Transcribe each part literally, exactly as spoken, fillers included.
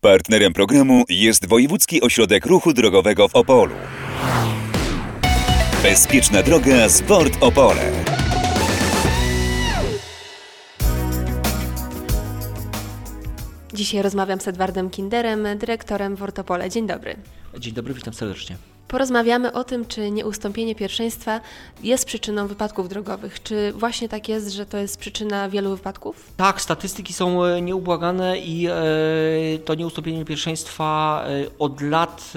Partnerem programu jest Wojewódzki Ośrodek Ruchu Drogowego w Opolu. Bezpieczna droga Sport Opole. Dzisiaj rozmawiam z Edwardem Kinderem, dyrektorem WORT Opole. Dzień dobry. Dzień dobry, witam serdecznie. Porozmawiamy o tym, czy nieustąpienie pierwszeństwa jest przyczyną wypadków drogowych. Czy właśnie tak jest, że to jest przyczyna wielu wypadków? Tak, statystyki są nieubłagane i e, to nieustąpienie pierwszeństwa e, od lat e,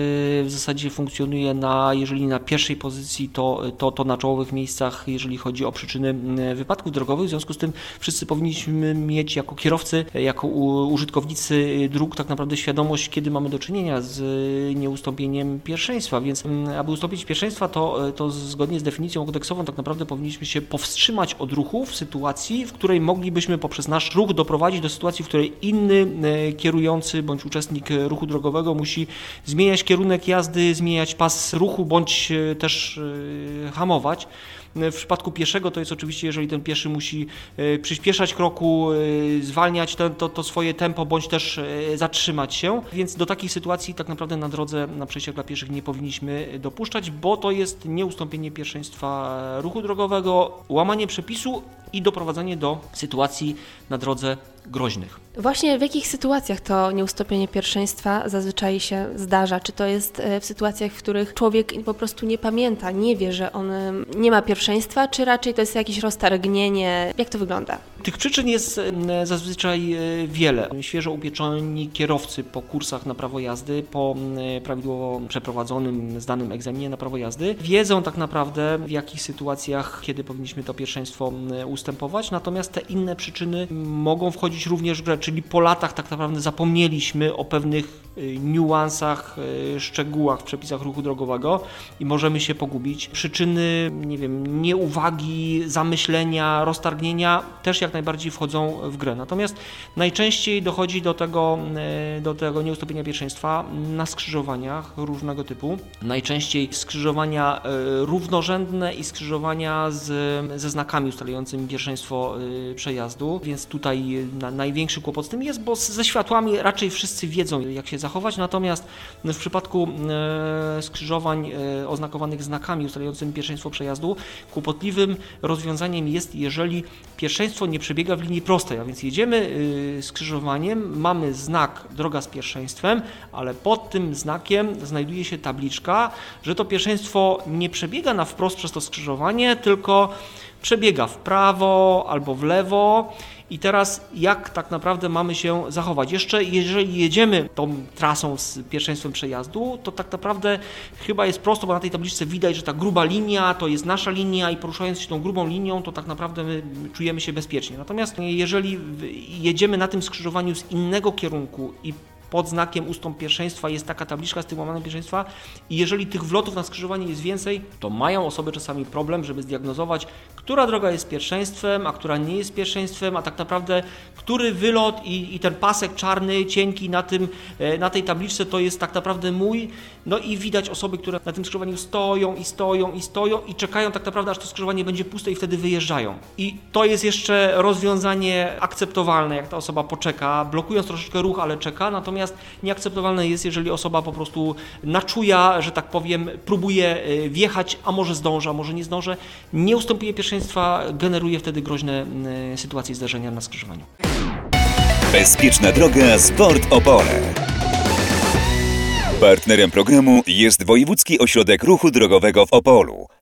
w zasadzie funkcjonuje na, jeżeli na pierwszej pozycji, to, to, to na czołowych miejscach, jeżeli chodzi o przyczyny wypadków drogowych. W związku z tym wszyscy powinniśmy mieć jako kierowcy, jako u, użytkownicy dróg tak naprawdę świadomość, kiedy mamy do czynienia z nieustąpieniem pierwszeństwa. Więc aby ustąpić pierwszeństwa, to, to zgodnie z definicją kodeksową tak naprawdę powinniśmy się powstrzymać od ruchu w sytuacji, w której moglibyśmy poprzez nasz ruch doprowadzić do sytuacji, w której inny kierujący bądź uczestnik ruchu drogowego musi zmieniać kierunek jazdy, zmieniać pas ruchu bądź też hamować. W przypadku pieszego to jest oczywiście, jeżeli ten pieszy musi przyspieszać kroku, zwalniać to, to, to swoje tempo, bądź też zatrzymać się, więc do takich sytuacji tak naprawdę na drodze, na przejściach dla pieszych nie powinniśmy dopuszczać, bo to jest nieustąpienie pierwszeństwa ruchu drogowego, łamanie przepisu i doprowadzenie do sytuacji na drodze groźnych. Właśnie w jakich sytuacjach to nieustąpienie pierwszeństwa zazwyczaj się zdarza? Czy to jest w sytuacjach, w których człowiek po prostu nie pamięta, nie wie, że on nie ma pierwszeństwa, czy raczej to jest jakieś roztargnienie? Jak to wygląda? Tych przyczyn jest zazwyczaj wiele. Świeżo upieczeni kierowcy po kursach na prawo jazdy, po prawidłowo przeprowadzonym, zdanym egzaminie na prawo jazdy, wiedzą tak naprawdę, w jakich sytuacjach, kiedy powinniśmy to pierwszeństwo ustępować, natomiast te inne przyczyny mogą wchodzić również w grę, czyli po latach tak naprawdę zapomnieliśmy o pewnych niuansach, szczegółach w przepisach ruchu drogowego i możemy się pogubić. Przyczyny, nie wiem, nieuwagi, zamyślenia, roztargnienia też jak najbardziej wchodzą w grę. Natomiast najczęściej dochodzi do tego, do tego nieustąpienia pierwszeństwa na skrzyżowaniach różnego typu. Najczęściej skrzyżowania równorzędne i skrzyżowania z, ze znakami ustalającymi pierwszeństwo przejazdu, więc tutaj na, największy kłopot z tym jest, bo ze światłami raczej wszyscy wiedzą, jak się zachować, natomiast w przypadku e, skrzyżowań e, oznakowanych znakami ustalającymi pierwszeństwo przejazdu, kłopotliwym rozwiązaniem jest, jeżeli pierwszeństwo nie przebiega w linii prostej, a więc jedziemy e, skrzyżowaniem, mamy znak droga z pierwszeństwem, ale pod tym znakiem znajduje się tabliczka, że to pierwszeństwo nie przebiega na wprost przez to skrzyżowanie, tylko przebiega w prawo albo w lewo. I teraz jak tak naprawdę mamy się zachować? Jeszcze jeżeli jedziemy tą trasą z pierwszeństwem przejazdu, to tak naprawdę chyba jest prosto, bo na tej tabliczce widać, że ta gruba linia to jest nasza linia i poruszając się tą grubą linią, to tak naprawdę my czujemy się bezpiecznie. Natomiast jeżeli jedziemy na tym skrzyżowaniu z innego kierunku i pod znakiem ustąp pierwszeństwa jest taka tabliczka z tym łamanym pierwszeństwa i jeżeli tych wlotów na skrzyżowanie jest więcej, to mają osoby czasami problem, żeby zdiagnozować, która droga jest pierwszeństwem, a która nie jest pierwszeństwem, a tak naprawdę który wylot i, i ten pasek czarny, cienki na, tym, na tej tabliczce to jest tak naprawdę mój. No i widać osoby, które na tym skrzyżowaniu stoją i stoją i stoją i czekają tak naprawdę, aż to skrzyżowanie będzie puste i wtedy wyjeżdżają. I to jest jeszcze rozwiązanie akceptowalne, jak ta osoba poczeka, blokując troszeczkę ruch, ale czeka, natomiast Natomiast nieakceptowalne jest, jeżeli osoba po prostu naczuja, że tak powiem, próbuje wjechać, a może zdąży, a może nie zdąży. Nieustąpienie pierwszeństwa generuje wtedy groźne sytuacje zdarzenia na skrzyżowaniu. Bezpieczna droga Sport Opole. Partnerem programu jest Wojewódzki Ośrodek Ruchu Drogowego w Opolu.